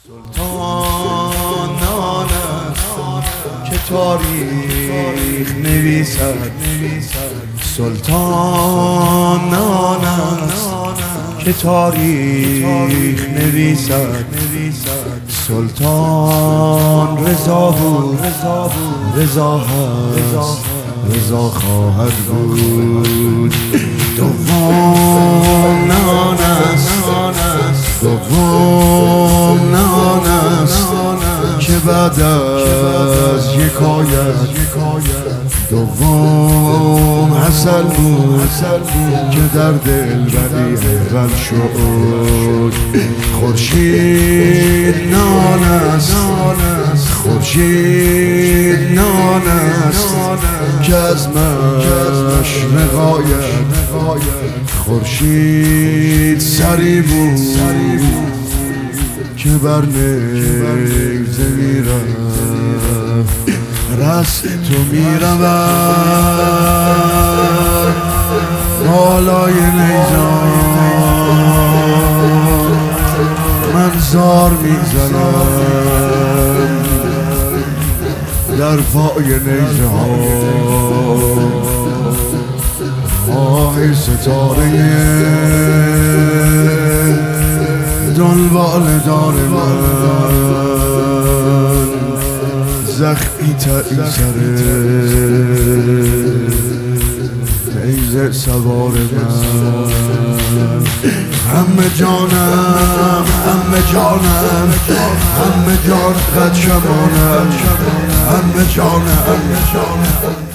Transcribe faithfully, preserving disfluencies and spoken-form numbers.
سلطان نان است که تاریخ نویسد. سلطان نان است که تاریخ نویسد. سلطان رضا بود، رضا هست، رضا خواهد بود. دوم نان است، دوم نان است که بعد از یکایت. دوم حسن بود که در دل بری اول شد. خورشید نان است، خورشید نان است که از مشرق آید. خورشید سری بود که بر نیزه میرفت، رست تو میرود بالای نیزان. من زار میزنم در پای نیزه ها. آه ستاره دنبال دار من، زخمی تایی سره نیزه سوار من. همه جانم، همه جانم، همه جان قد شمانم، همه جانم.